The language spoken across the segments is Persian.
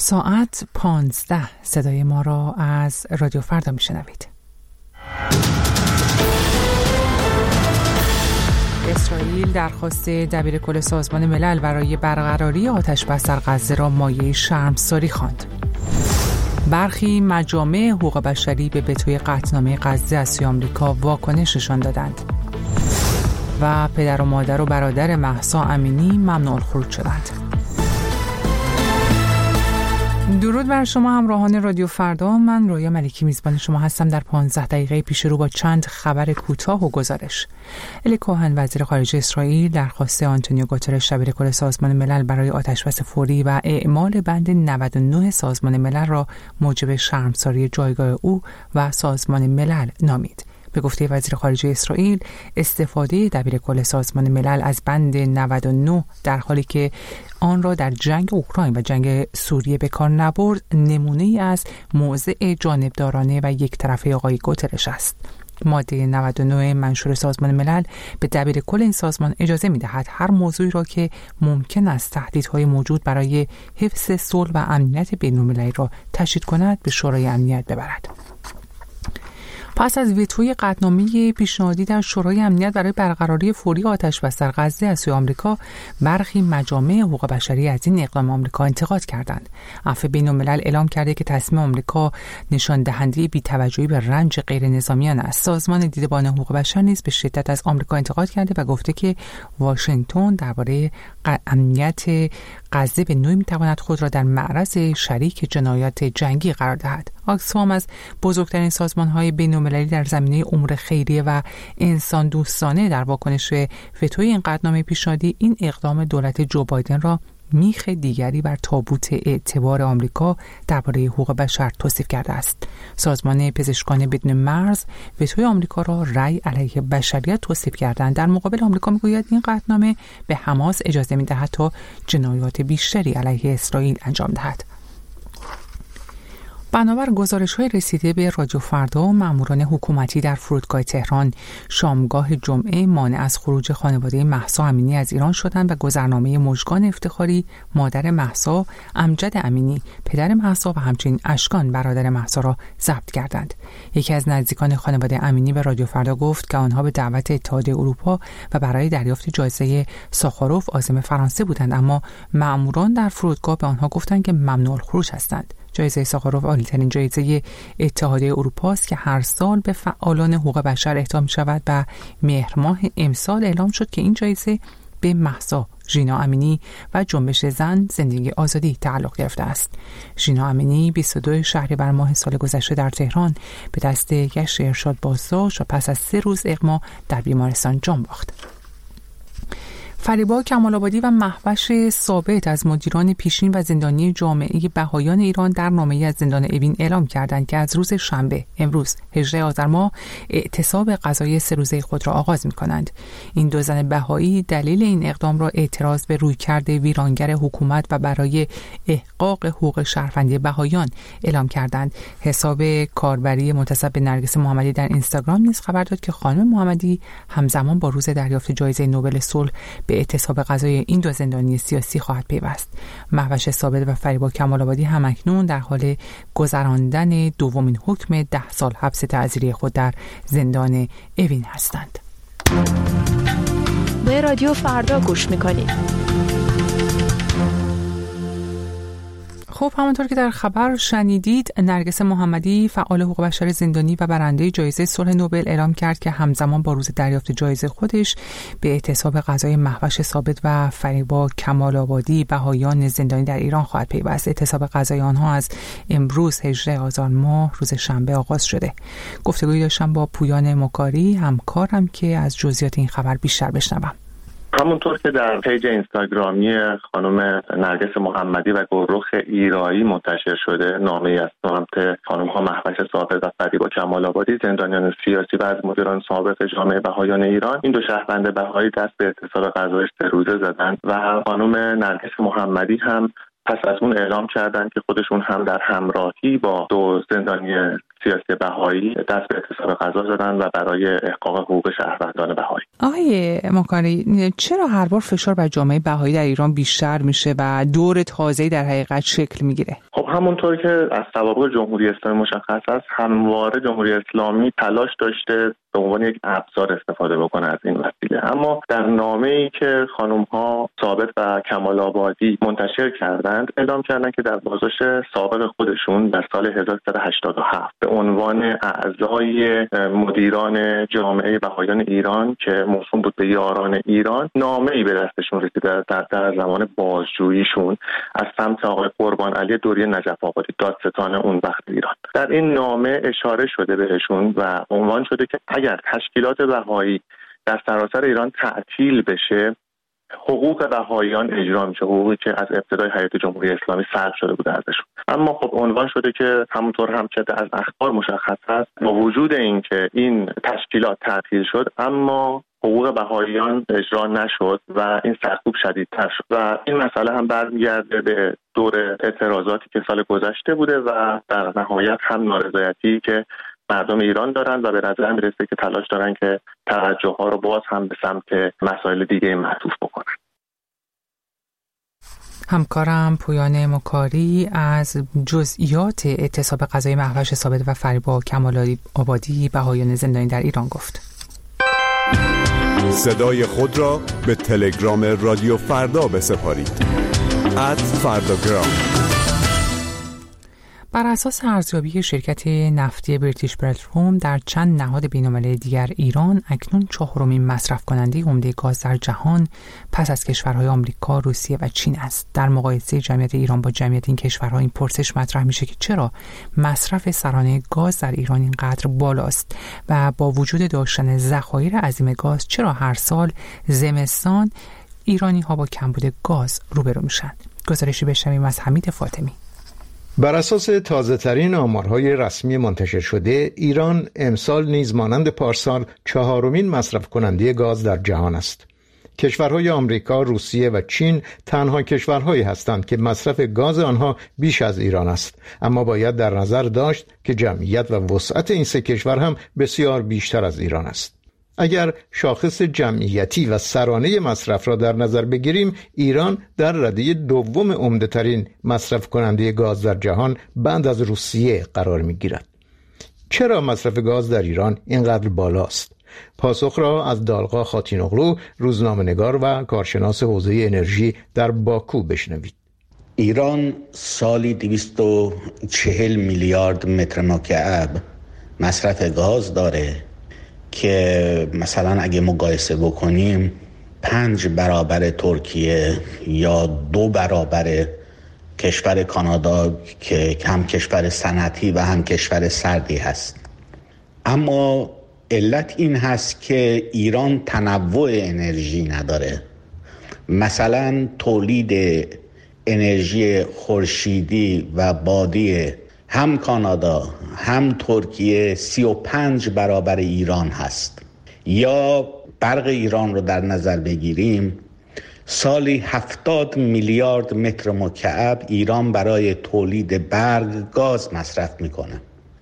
ساعت 15 صدای ما را از رادیو فردا میشنوید. اسرائیل درخواست دبیرکل سازمان ملل برای برقراری آتش بس در غزه را مایه شرمساری خواند. برخی مجامع حقوق بشری به وتوی قطعنامه غزه از سوی آمریکا واکنششان دادند و پدر و مادر و برادر مهسا امینی ممنوع الخروج شدند. درود بر شما همراهان رادیو فردا. من رویا ملکی میزبان شما هستم. در 15 دقیقه پیش رو با چند خبر کوتاه و گزارش. الی کوهن وزیر خارجه اسرائیل درخواست آنتونیو گوترش دبیرکل سازمان ملل برای آتش‌بس فوری و اعمال بند 99 سازمان ملل را موجب شرمساری جایگاه او و سازمان ملل نامید. به گفته وزیر خارجه اسرائیل، استفاده دبیرکل سازمان ملل از بند 99 در حالی که آن را در جنگ اوکراین و جنگ سوریه به کار نبرد، نمونه‌ای از موضع جانبدارانه و یک طرفه آقای گوترش است. ماده 99 منشور سازمان ملل به دبیرکل این سازمان اجازه می‌دهد هر موضوعی را که ممکن است تهدیدهای موجود برای حفظ صلح و امنیت بین‌المللی را تشدید کند به شورای امنیت ببرد. پس از وتوی قطعنامه پیشنهادی در شورای امنیت برای برقراری فوری آتش‌بس در غزه از سوی آمریکا، برخی مجامع حقوق بشری از این اقدام آمریکا انتقاد کردند. عفو بین‌الملل اعلام کرده که تصمیم آمریکا نشان دهنده بی‌توجهی به رنج غیر نظامیان است. سازمان دیدبان حقوق بشر نیز به شدت از آمریکا انتقاد کرده و گفته که واشنگتن درباره امنیت غزه به نوعی می‌تواند خود را در معرض شریک جنایات جنگی قرار دهد. آکسفام از بزرگترین سازمان‌های بین‌المللی در زمینه امور خیریه و انسان دوستانه در واکنش وتوی این قطعنامه پیشنهادی این اقدام دولت جو بایدن را میخ دیگری بر تابوت اعتبار آمریکا درباره حقوق بشر توصیف کرده است. سازمان پزشکان بدون مرز وتوی آمریکا را رأی علیه بشریت توصیف کردند. در مقابل آمریکا میگوید این قطعنامه به حماس اجازه میدهد تا جنایات بیشتری علیه اسرائیل انجام دهد. بنابر گزارش‌های رسیده به رادیو فردا، ماموران حکومتی در فرودگاه تهران شامگاه جمعه مانع از خروج خانواده مهسا امینی از ایران شدند و گذرنامه مژگان افتخاری مادر مهسا، امجد امینی پدر مهسا و همچنین اشکان برادر مهسا را ضبط کردند. یکی از نزدیکان خانواده امینی به رادیو فردا گفت که آنها به دعوت اتحادیه اروپا و برای دریافت جایزه ساخاروف عازم فرانسه بودند، اما ماموران در فرودگاه به آنها گفتند که ممنوع الخروج هستند. جایزه ساخاروف عالی‌ترین جایزه اتحادیه اروپا است که هر سال به فعالان حقوق بشر اهدا می‌شود و مهر ماه امسال اعلام شد که این جایزه به مهسا، ژینا امینی و جنبش زن زندگی آزادی تعلق گرفته است. ژینا امینی 22 شهریور ماه سال گذشته در تهران به دست گشت ارشاد بازداشت و پس از 3 روز اغما در بیمارستان جان باخت. فریبا کمال‌آبادی و مهوش ثابت از مدیران پیشین و زندانی جامعه بهائیان ایران در نامه‌ای از زندان اوین اعلام کردند که از روز شنبه امروز 18 آذر ماه اعتصاب قضایی 3 روزه خود را آغاز می‌کنند. این دو زن بهایی دلیل این اقدام را اعتراض به رویکرد ویرانگر حکومت و برای احقاق حقوق شهروندی بهائیان اعلام کردند. حساب کاربری منتسب به نرگس محمدی در اینستاگرام نیز خبر داد که خانم محمدی همزمان با روز دریافت جایزه نوبل صلح به اعتصاب قضایی این دو زندانی سیاسی خواهد پیوست. مهوش ثابت و فریبا کمال‌آبادی همکنون در حال گذراندن دومین حکم 10 سال حبس تعزیری خود در زندان اوین هستند. به رادیو فردا گوش میکنید. خب همونطور که در خبر شنیدید، نرگس محمدی فعال حقوق بشر زندانی و برنده جایزه صلح نوبل اعلام کرد که همزمان با روز دریافت جایزه خودش به اعتصاب قضایی مهوش ثابت و فریبا کمال‌آبادی بهائیان زندانی در ایران خواهد پیوست. اعتصاب قضایی آنها از امروز 18 آذر ماه روز شنبه آغاز شده. گفتگویی داشتم با پویان مکاری همکارم که از جزئیات این خبر بیشتر بشنوم. همونطور که در پیج اینستاگرامی خانم نرگس محمدی و گلرخ ایرایی منتشر شده، نامه‌ای از سمت خانم‌ها مهوش ثابت و فریبا کمال‌آبادی زندانیان سیاسی و از مدیران سابق جامعه بهائیان ایران، این دو شهروند بهایی دست به اعتصاب قضایی 3 روزه زدند و خانم نرگس محمدی هم پس از اون اعلام کردند که خودشون هم در همراهی با دو زندانی سیاسی بهایی دست به اعتصاب غذا زدن و برای احقاق حقوق شهروندان بهایی. آقای مکاری، چرا هر بار فشار بر جامعه بهایی در ایران بیشتر میشه و دور تازه‌ای در حقیقت شکل میگیره؟ خب همونطور که از سوابق جمهوری اسلامی مشخص است، همواره جمهوری اسلامی تلاش داشته به عنوان یک ابزار استفاده بکنه از این وسیله. اما در نامه‌ای که خانم‌ها ثابت و کمال آبادی منتشر کردند، اعلام کردند که در بازداشت سابق خودشون در سال 1387 به عنوان اعضای مدیران جامعه بهایان ایران که موسوم بود به یاران ایران، نامه‌ای به دستشون رسیده در زمان بازجوییشون از سمت آقای قربان علی دوری نجف آبادی، دادستان اون وقت ایران. در این نامه اشاره شده بهشون و عنوان شده که اگر تشکیلات بهایی در سراسر ایران تعطیل بشه، حقوق بهاییان اجرا میشه، حقوقی که از ابتدای حیات جمهوری اسلامی سلب شده بوده ازشون. اما خب عنوان شده که همونطور هم که از اخبار مشخص است، با وجود اینکه این تشکیلات تعطیل شد اما حقوق بهاییان اجرا نشد و این سرکوب شدیدتر شد و این مسئله هم برمیگرده به دور اعتراضاتی که سال گذشته بوده و در نهایت هم نارضایتی که مردم ایران دارن و به نظر میرسه که تلاش دارن که توجه ها رو باز هم به سمت مسائل دیگه معطوف بکنن. همکارم پویان مکاری از جزئیات اعتصاب غذایی مهوش ثابت و فریبا کمال آبادی بهایان زندانی در ایران گفت. صدای خود را به تلگرام رادیو فردا بسپارید. @فرداگرام. بر اساس ارزیابی شرکت نفتی بریتیش پتروم در چند نهاد بین‌المللی دیگر، ایران اکنون چهارمین مصرف کننده عمده گاز در جهان پس از کشورهای آمریکا، روسیه و چین است. در مقایسه جمعیت ایران با جمعیت این کشورها این پرسش مطرح میشه که چرا مصرف سرانه گاز در ایران اینقدر بالاست و با وجود داشتن ذخایر عظیم گاز چرا هر سال زمستان ایرانی‌ها با کمبود گاز روبرو میشن. گزارشی بشنویم از حمید فاطمی. بر اساس تازه‌ترین آمارهای رسمی منتشر شده، ایران امسال نیز مانند پارسال چهارمین مصرف کننده گاز در جهان است. کشورهای آمریکا، روسیه و چین تنها کشورهایی هستند که مصرف گاز آنها بیش از ایران است، اما باید در نظر داشت که جمعیت و وسعت این سه کشور هم بسیار بیشتر از ایران است. اگر شاخص جمعیتی و سرانه مصرف را در نظر بگیریم، ایران در رده دوم عمده‌ترین مصرف کننده گاز در جهان بعد از روسیه قرار می‌گیرد. چرا مصرف گاز در ایران اینقدر بالاست؟ پاسخ را از دالقا خاتینوغلو، روزنامه‌نگار و کارشناس حوزه انرژی در باکو بشنوید. ایران سالی 240 میلیارد متر مکعب مصرف گاز داره که مثلا اگه مقایسه بکنیم 5 برابر ترکیه یا 2 برابر کشور کانادا که هم کشور صنعتی و هم کشور سردی هست. اما علت این هست که ایران تنوع انرژی نداره. مثلا تولید انرژی خورشیدی و بادی هم کانادا هم ترکیه 35 برابر ایران هست. یا برق ایران رو در نظر بگیریم، سالی 70 میلیارد متر مکعب ایران برای تولید برق گاز مصرف میکنه.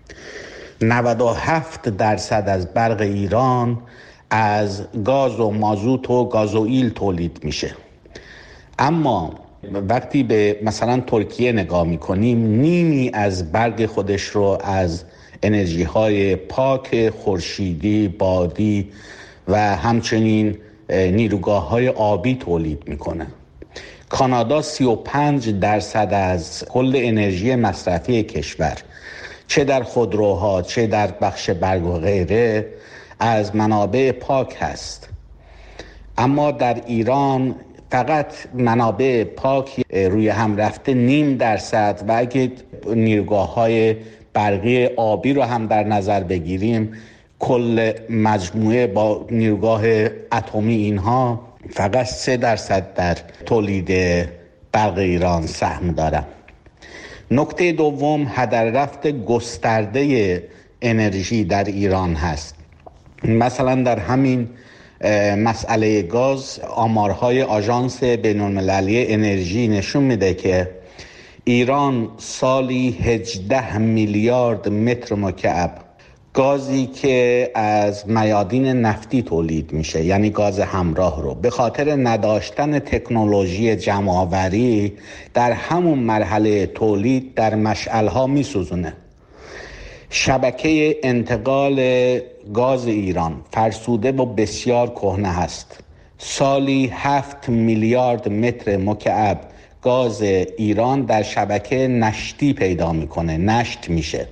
97% از برق ایران از گاز و مازوت و گازوئیل تولید میشه. اما وقتی به مثلا ترکیه نگاه میکنیم، نیمی از برق خودش رو از انرژی های پاک خورشیدی، بادی و همچنین نیروگاه های آبی تولید میکنه. کانادا 35% از کل انرژی مصرفی کشور، چه در خودروها چه در بخش برق و غیره، از منابع پاک هست. اما در ایران فقط منابع پاک روی هم رفته 0.5% و اگه نیروگاه‌های برقی آبی رو هم در نظر بگیریم، کل مجموعه با نیروگاه اتمی اینها فقط 3% در تولید برق ایران سهم دارن. نکته دوم، هدر رفت گسترده انرژی در ایران هست. مثلا در همین مسئله گاز، آمارهای آژانس بین‌المللی انرژی نشون میده که ایران سالی 18 میلیارد متر مکعب گازی که از میادین نفتی تولید میشه، یعنی گاز همراه رو به خاطر نداشتن تکنولوژی جمع‌آوری در همون مرحله تولید در مشعل‌ها میسوزونه. شبکه انتقال گاز ایران فرسوده و بسیار کهنه هست. سالی 7 میلیارد متر مکعب گاز ایران در شبکه نشتی پیدا میکنه، نشت میشه.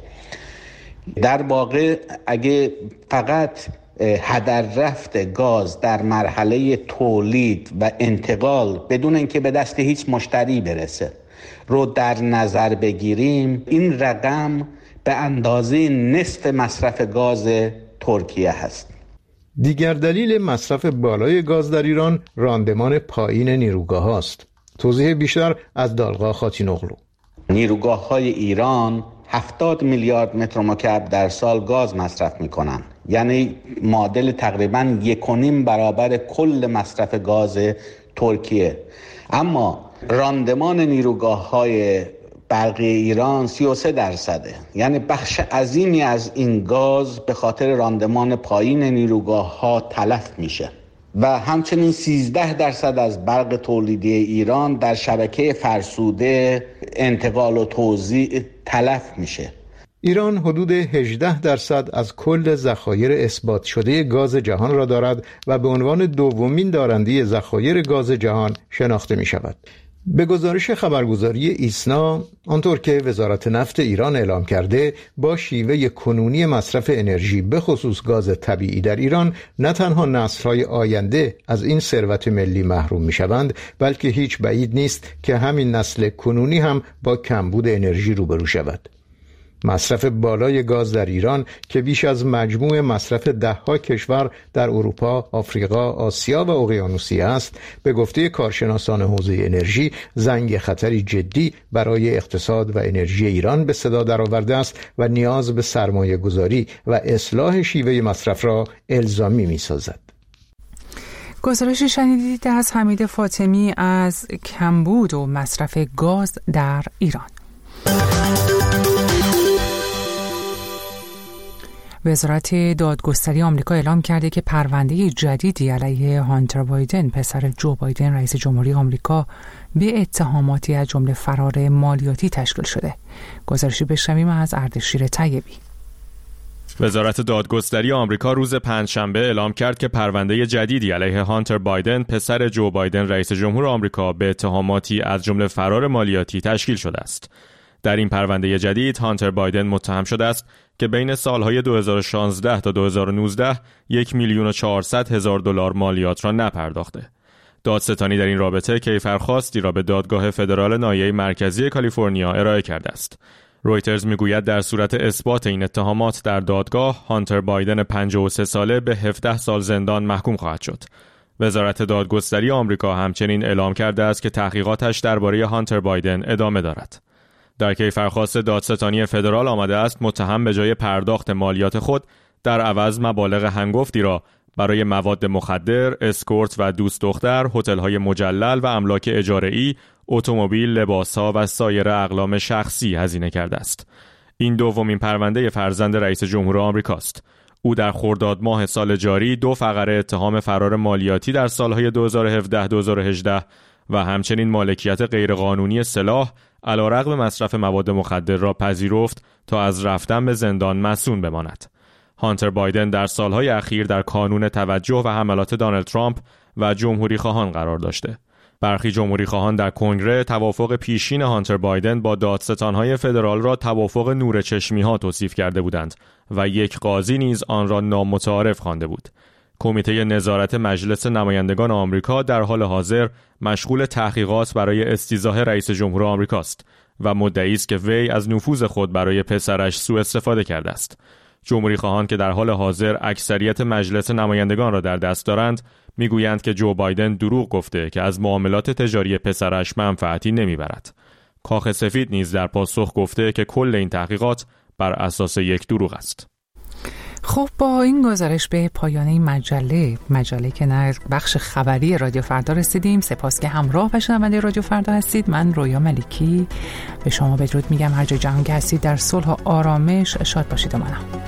در واقع اگه فقط هدر رفت گاز در مرحله تولید و انتقال بدون اینکه به دست هیچ مشتری برسه رو در نظر بگیریم، این رقم به اندازه نصف مصرف گاز ترکیه هست. دیگر دلیل مصرف بالای گاز در ایران راندمان پایین نیروگاه هاست. توضیح بیشتر از دالغا خاتینوغلو. نیروگاه های ایران 70 میلیارد متر مکعب در سال گاز مصرف میکنن، یعنی معادل تقریباً 1.5 برابر کل مصرف گاز ترکیه. اما راندمان نیروگاه های برقی ایران 33%، یعنی بخش عظیمی از این گاز به خاطر راندمان پایین نیروگاه ها تلف میشه و همچنین 13% از برق تولیدی ایران در شبکه فرسوده انتقال و توزیع تلف میشه. ایران حدود 18% از کل ذخایر اثبات شده گاز جهان را دارد و به عنوان دومین دارنده ذخایر گاز جهان شناخته می شود. به گزارش خبرگزاری ایسنا، آنطور که وزارت نفت ایران اعلام کرده، با شیوه کنونی مصرف انرژی به خصوص گاز طبیعی در ایران نه تنها نسل‌های آینده از این ثروت ملی محروم می‌شوند، بلکه هیچ بعید نیست که همین نسل کنونی هم با کمبود انرژی روبرو شود. مصرف بالای گاز در ایران که بیش از مجموع مصرف ده‌ها کشور در اروپا، آفریقا، آسیا و اقیانوسیه است، به گفته کارشناسان حوزه انرژی زنگ خطری جدی برای اقتصاد و انرژی ایران به صدا درآورده است و نیاز به سرمایه گذاری و اصلاح شیوه مصرف را الزامی می‌سازد. گزارش شنیدید از حمید فاطمی از کمبود و مصرف گاز در ایران. وزارت دادگستری آمریکا اعلام کرده که پرونده جدیدی علیه هانتر بایدن، پسر جو بایدن رئیس جمهوری آمریکا، به اتهاماتی از جمله فرار مالیاتی تشکیل شده. گزارشی بشنویم از اردشیر طیبی. وزارت دادگستری آمریکا روز پنجشنبه اعلام کرد که پرونده جدیدی علیه هانتر بایدن، پسر جو بایدن رئیس جمهور آمریکا، به اتهاماتی از جمله فرار مالیاتی تشکیل شده است. در این پرونده جدید هانتر بایدن متهم شده است که بین سالهای 2016 تا 2019 $1,400,000 مالیات را نپرداخته. دادستانی در این رابطه کیفرخواستی را به دادگاه فدرال ناحیه مرکزی کالیفرنیا ارائه کرده است. رویترز میگوید در صورت اثبات این اتهامات در دادگاه، هانتر بایدن 53 ساله به 17 سال زندان محکوم خواهد شد. وزارت دادگستری آمریکا همچنین اعلام کرده است که تحقیقاتش درباره هانتر بایدن ادامه دارد. در کیفرخواست دادستانی فدرال آمده است متهم به جای پرداخت مالیات خود در عوض مبالغ هنگفتی را برای مواد مخدر، اسکورت و دوست دختر، هتل‌های مجلل و املاک اجاره‌ای، اتومبیل، لباس‌ها و سایر اقلام شخصی هزینه کرده است. این دومین پرونده فرزند رئیس جمهور آمریکاست. او در خرداد ماه سال جاری 2 فقره اتهام فرار مالیاتی در سالهای 2017-2018 و همچنین مالکیت غیرقانونی سلاح علیرغم مصرف مواد مخدر را پذیرفت تا از رفتن به زندان مصون بماند. هانتر بایدن در سالهای اخیر در کانون توجه و حملات دونالد ترامپ و جمهوری خواهان قرار داشته. برخی جمهوری خواهان در کنگره توافق پیشین هانتر بایدن با دادستانهای فدرال را توافق نور چشمی ها توصیف کرده بودند و یک قاضی نیز آن را نامتعارف خوانده بود. کمیته نظارت مجلس نمایندگان آمریکا در حال حاضر مشغول تحقیقات برای استیضاح رئیس جمهور آمریکاست و مدعی است که وی از نفوذ خود برای پسرش سوء استفاده کرده است. جمهوری خواهان که در حال حاضر اکثریت مجلس نمایندگان را در دست دارند، میگویند که جو بایدن دروغ گفته که از معاملات تجاری پسرش منفعتی نمیبرد. کاخ سفید نیز در پاسخ گفته که کل این تحقیقات بر اساس یک دروغ است. خب با این گزارش به پایان این مجله که نه بخش خبری رادیو فردا رسیدیم. سپاس که همراه و شنونده رادیو فردا هستید. من رویا ملکی به شما بدرود میگم. هر جای جهان که هستید در صلح و آرامش شاد باشید و منم.